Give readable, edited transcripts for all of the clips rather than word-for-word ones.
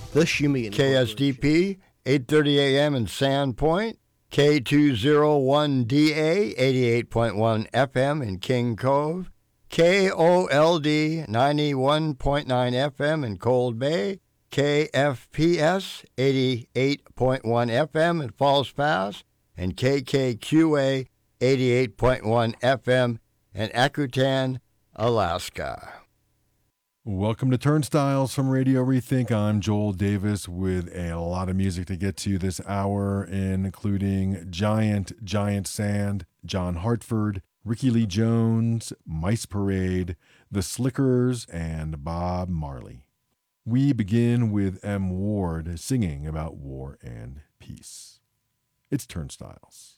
The Shimmy KSDP, 8:30 a.m. in Sandpoint. K201DA, 88.1 FM in King Cove. KOLD, 91.9 FM in Cold Bay. KFPS, 88.1 FM in Falls Pass. And KKQA, 88.1 FM in Akutan, Alaska. Welcome to Turnstiles from Radio Rethink. I'm Joel Davis with a lot of music to get to this hour, including Giant Sand, John Hartford, Ricky Lee Jones, Mice Parade, The Slickers, and Bob Marley. We begin with M. Ward singing about war and peace. It's Turnstiles.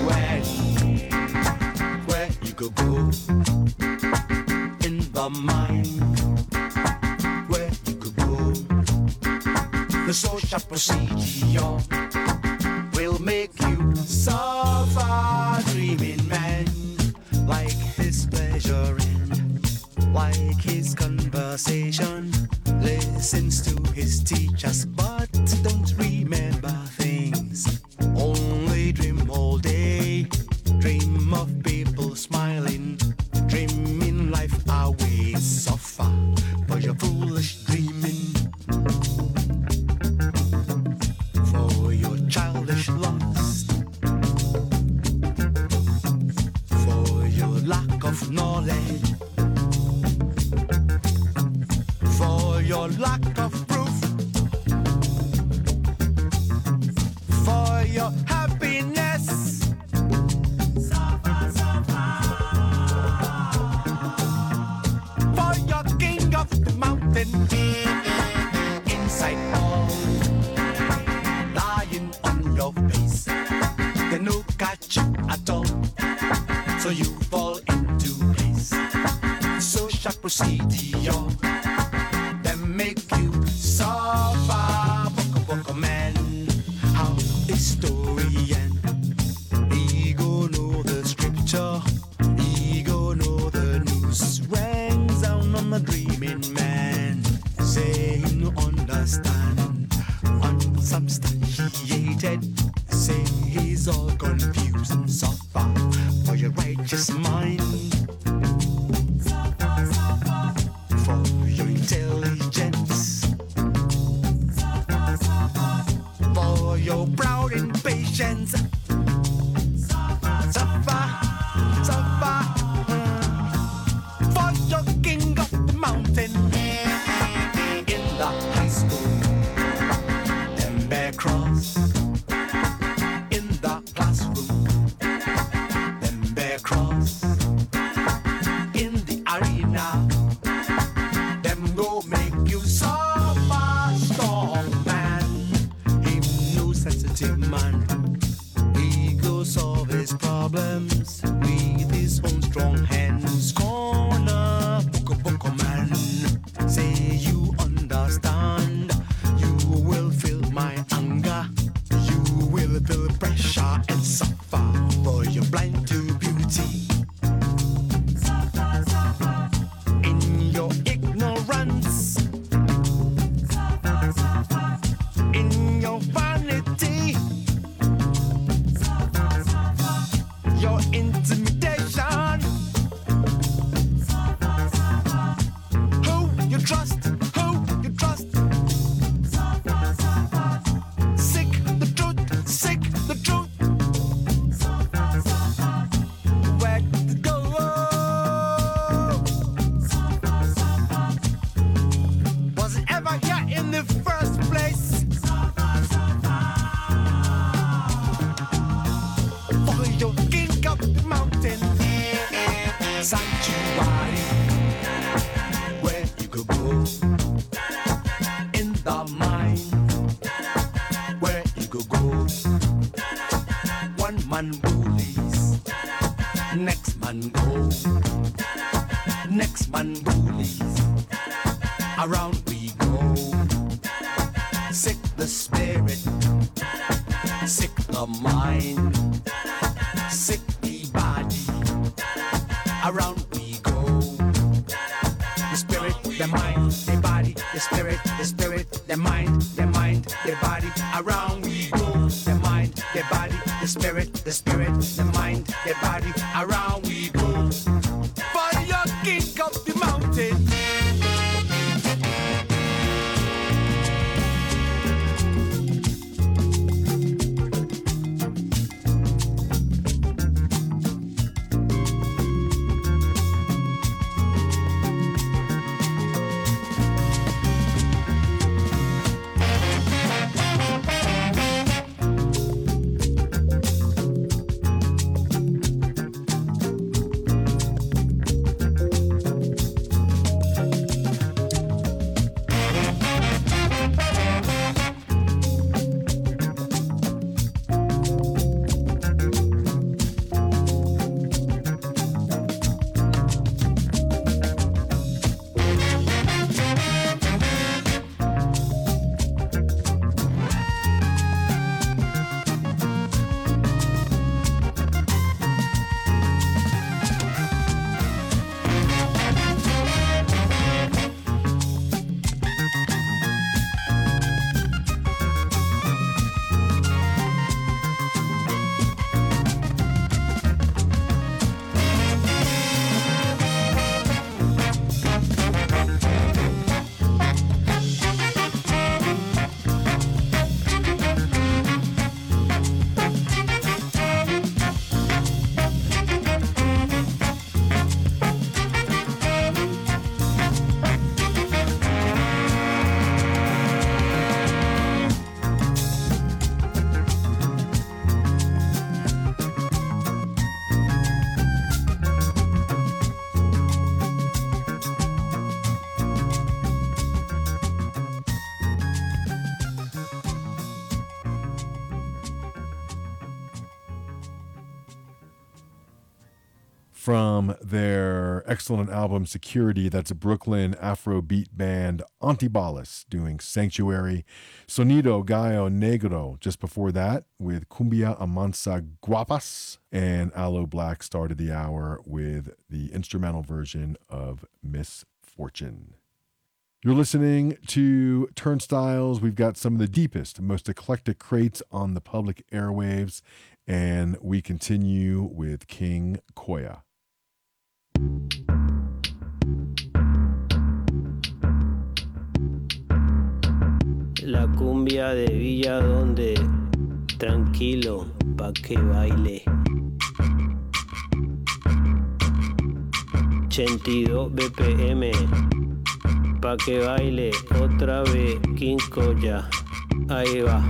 when, where you could go in the mind, where you could go. The social procedure will make you suffer, dreaming man, like his pleasure and like his conversation. Listens to his teachers, but don't remember things. Only dream all day, dream of people smiling, dreaming life away. Suffer for your foolish dreaming, for your childish lust, for your lack of knowledge, for your lack of proof, for your happiness. Suffer, suffer. For your king of the mountain, inside all, lying on your face, they no catch you at all, so you fall into place. Social procedure, they make you suffer. Book man, how this story end. He go know the scripture, he go know the news. Rings down on the dreaming man, say he no understand, unsubstantiated, say he's all confused and suffer for your righteous mind, for your intelligence, for your proud impatience. Suffer, suffer, for your king of the mountain. In the high school, them bear cross. In the classroom, them bear cross. In the arena, them go make you suffer. Strong man, him no sensitive man. He go solve his problems with his own strong hands. Corner, book man, say you understand. You will feel my anger. You will feel pressure and suffer, for you're blind to beauty. Suffer, suffer. In your ignorance, suffer, suffer. In your vanity, suffer, suffer. Your intimidation, suffer, suffer. Who you trust, who you trust, suffer, suffer. Seek the truth, seek the truth, suffer, suffer. Where to go, suffer, suffer. Was it ever here in the first place? Suffer, suffer. For your king of the mountain, sanctuary, where you could go in the mind, where you could go. One man bullies, next man go, next man bullies, around we go. Sick the spirit, sick the mind, sick the body, around we go. The spirit, the mind, the body, the spirit, the mind, the body, around we go. The mind, the body, the spirit, the mind, the body, around we go. For your king of the mountain. from their excellent album Security. That's a Brooklyn Afrobeat band Antibalas doing Sanctuary. Sonido Gallo Negro just before that with Cumbia Amansa Guapas. And Aloe Black started the hour with the instrumental version of Miss Fortune. You're listening to Turnstiles. We've got some of the deepest, most eclectic crates on the public airwaves, and we continue with King Koya. La cumbia de Villa Donde, tranquilo, pa' que baile. 82 BPM, pa' que baile otra vez King Koya. Ahí va.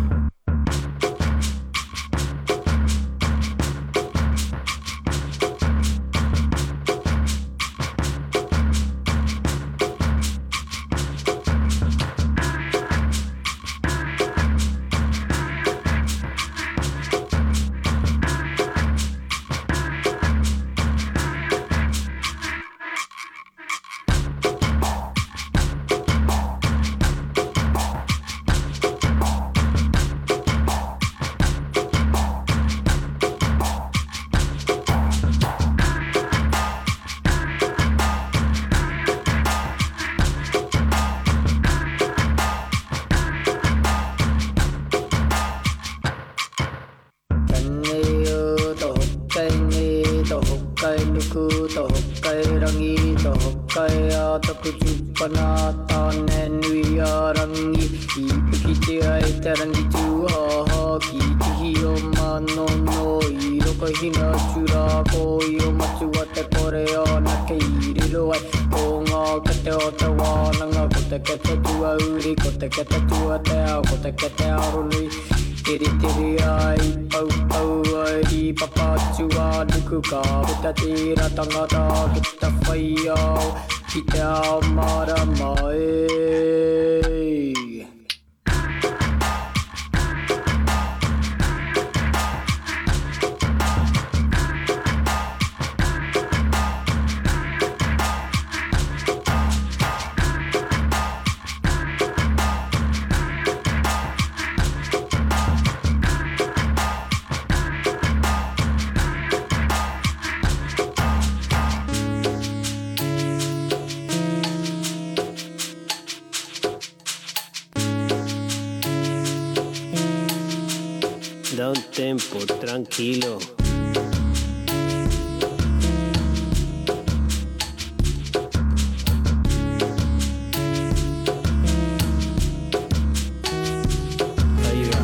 Da un tempo, tranquilo. Ahí va.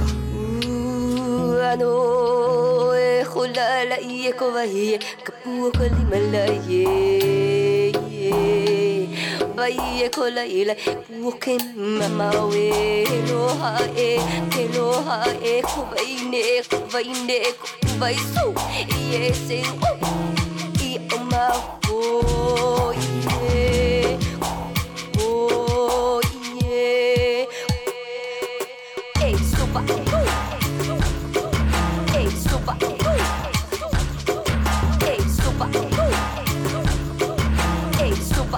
Baie kola ila wuken mama we no ha e ku vaine vai su yese I oma o ye hey super hey super hey super hey super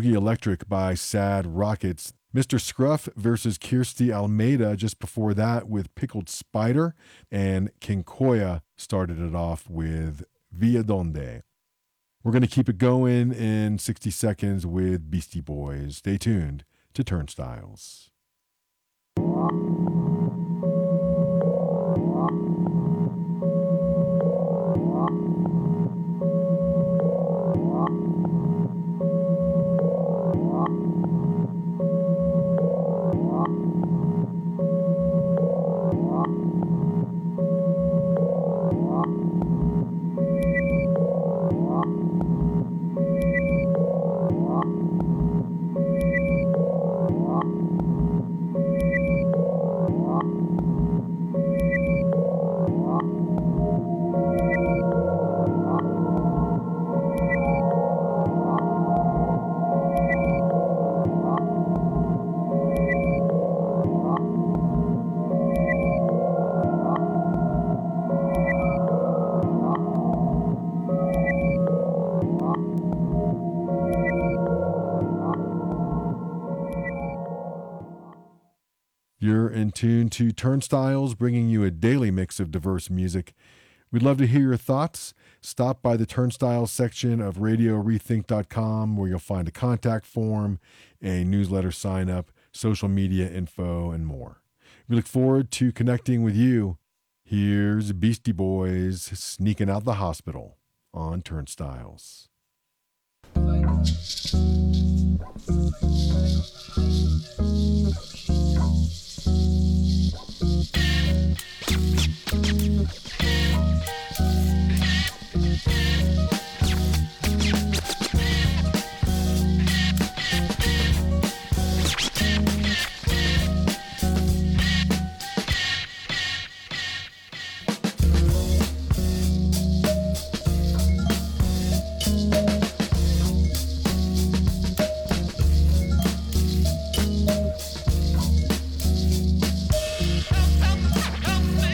Boogie Electric by Sad Rockets. Mr. Scruff versus Kirstie Almeida just before that with Pickled Spider. And Kinkoya started it off with Via Donde. We're going to keep it going in 60 seconds with Beastie Boys. Stay tuned to Turnstiles. You're in tune to Turnstiles, bringing you a daily mix of diverse music. We'd love to hear your thoughts. Stop by the Turnstiles section of RadioRethink.com, where you'll find a contact form, a newsletter sign up, social media info, and more. We look forward to connecting with you. Here's Beastie Boys sneaking out the hospital on Turnstiles. Come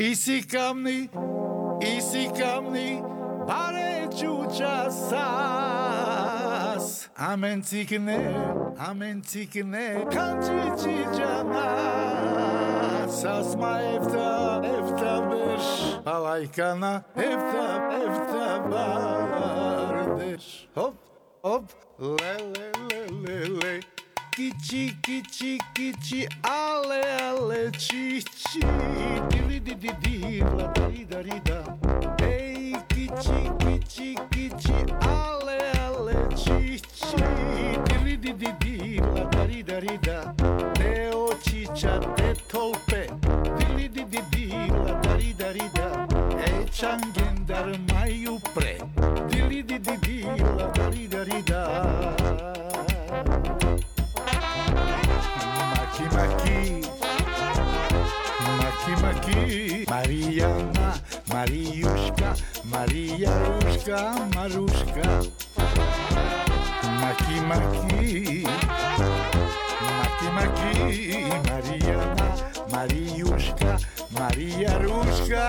Easy kamni, bare chucha sas. Amen tikne, kanchi chijana. Sasma evta berş, alaykana evta bardeş. Hop, le. Kichi, ale, chi, di, la dari da. Hey, kichi, ale, chi, di, la dari da. Teo chicha, te tolpe, di, la dari da. E changendar mayupre, di, la dari da. Maki, Mariana, Mariuszka, Maruszka. Maki, Mariana, Mariuszka, Maruszka.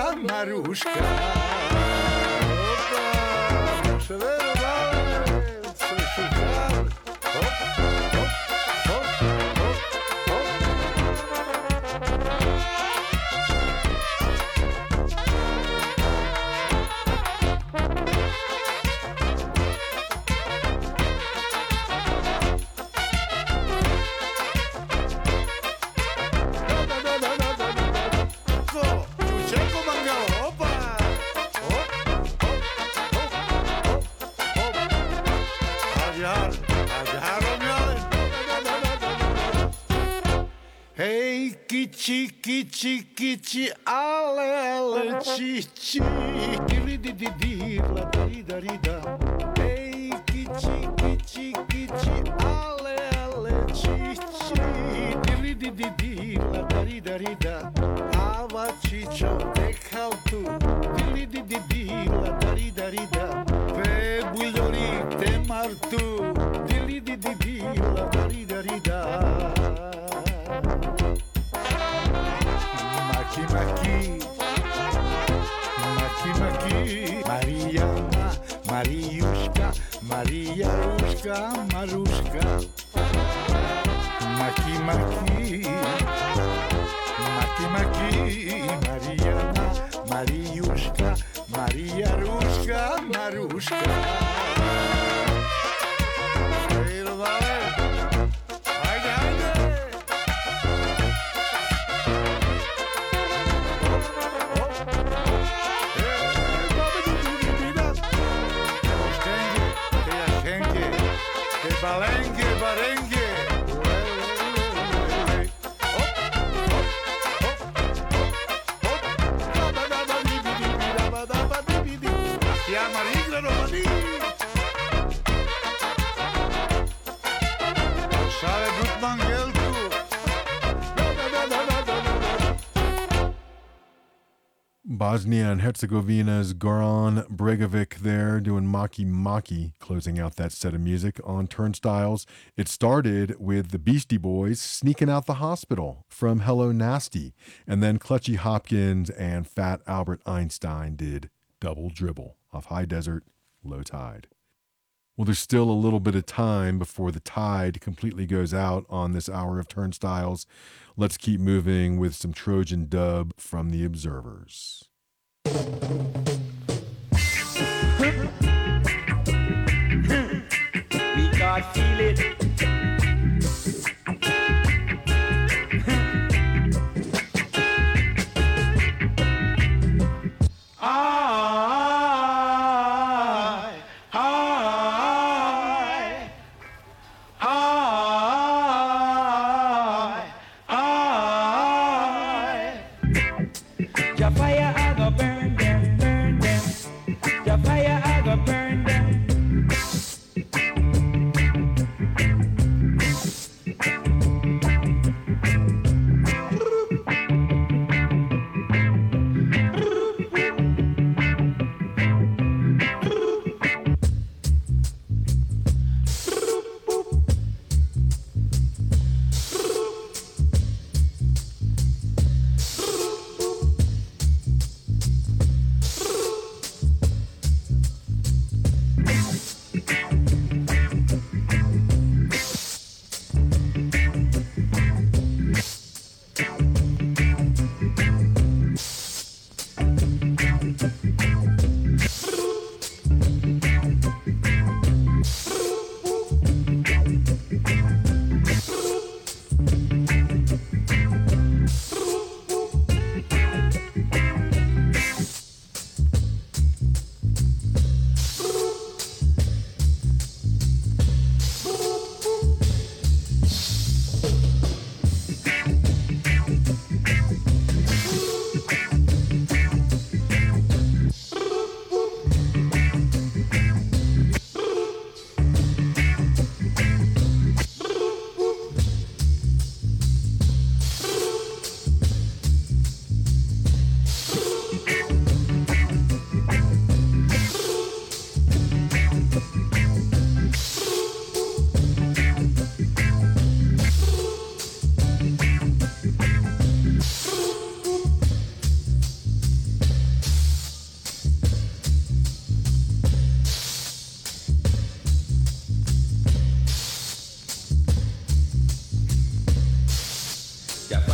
Opa, soy szukar. Hop. Hey, kichi, ale, chi, di, la dari da. Hey, kichi, ale, chi, di, la dari da. Ava chicho, dekal tu, di, la dari da. Pe buljori, te martu, di, la dari da. Maki, Mariana, Mariuszka, Maruszka. Maki, Mariana, Mariuszka, Maruszka. Barengue. Bosnia and Herzegovina's Goran Bregovic there doing Maki, closing out that set of music on Turnstiles. It started with the Beastie Boys Sneaking Out the Hospital from Hello Nasty, and then Clutchy Hopkins and Fat Albert Einstein did Double Dribble off High Desert, Low Tide. Well, there's still a little bit of time before the tide completely goes out on this hour of Turnstiles. Let's keep moving with some Trojan dub from the Observers. We can't feel it.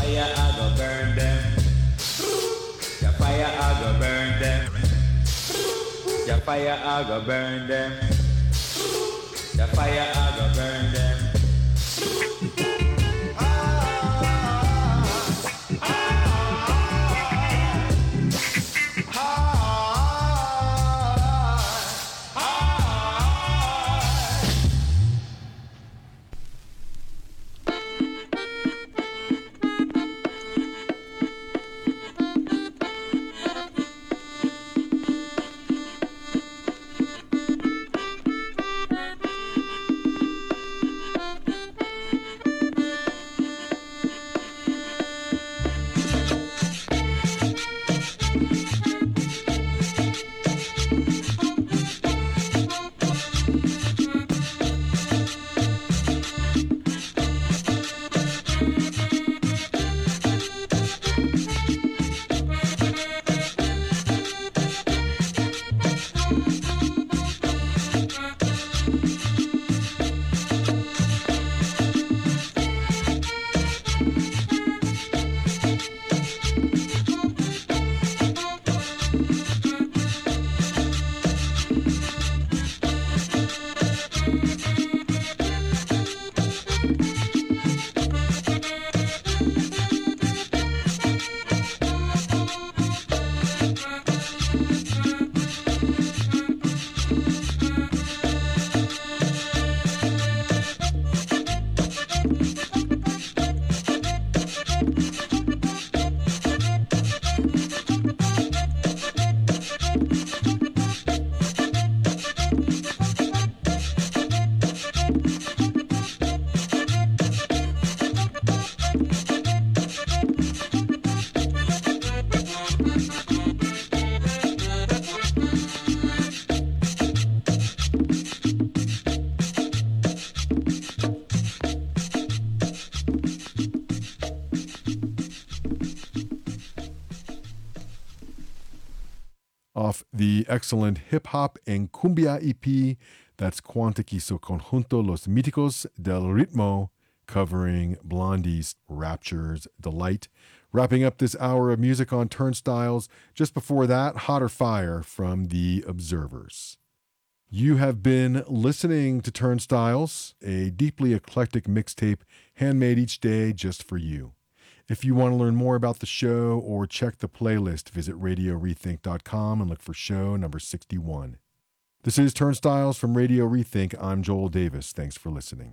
fire I go burn them. The fire I go burn them. The fire I go burn them. The fire I go burn them. Off the excellent Hip Hop and Cumbia EP, that's Cuanta quiso conjunto Los Míticos del Ritmo, covering Blondie's Rapture's Delight. Wrapping up this hour of music on Turnstiles, just before that, Hotter Fire from The Observers. You have been listening to Turnstiles, a deeply eclectic mixtape handmade each day just for you. If you want to learn more about the show or check the playlist, visit RadioRethink.com and look for show number 61. This is Turnstiles from Radio Rethink. I'm Joel Davis. Thanks for listening.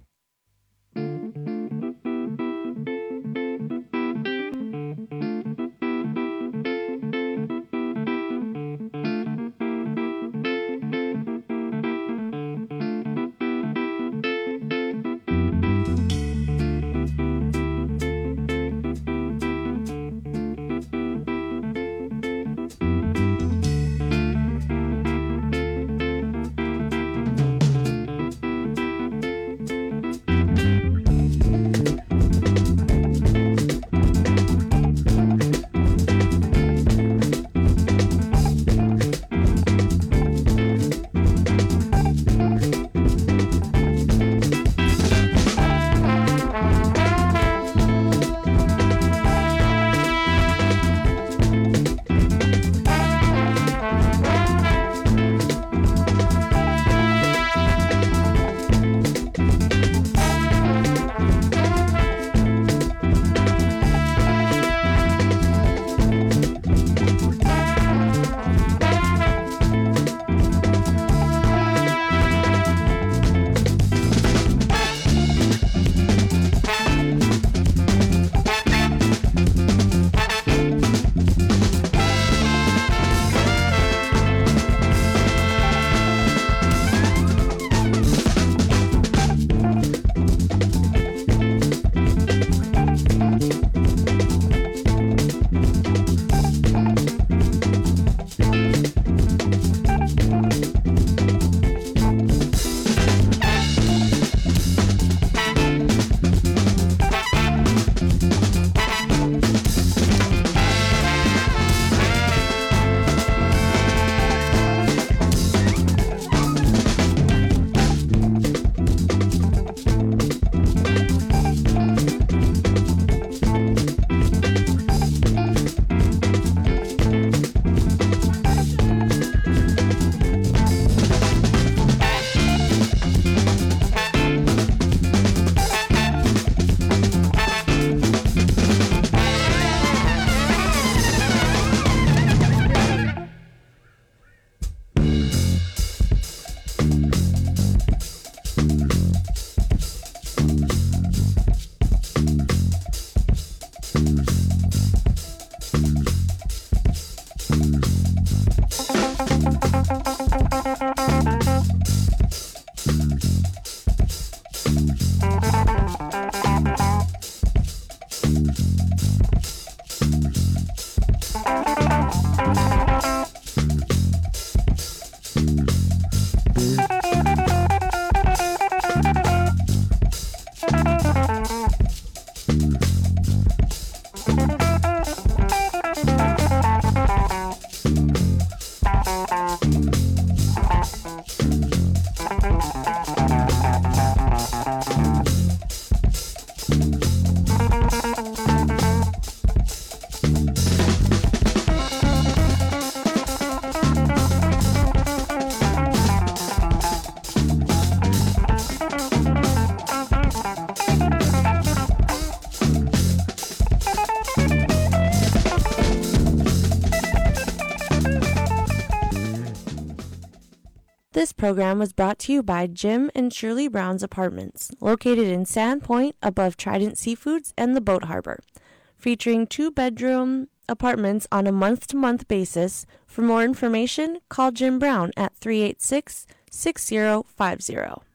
program was brought to you by Jim and Shirley Brown's Apartments, located in Sand Point above Trident Seafoods and the Boat Harbor, featuring 2-bedroom apartments on a month-to-month basis. For more information, call Jim Brown at 386-6050.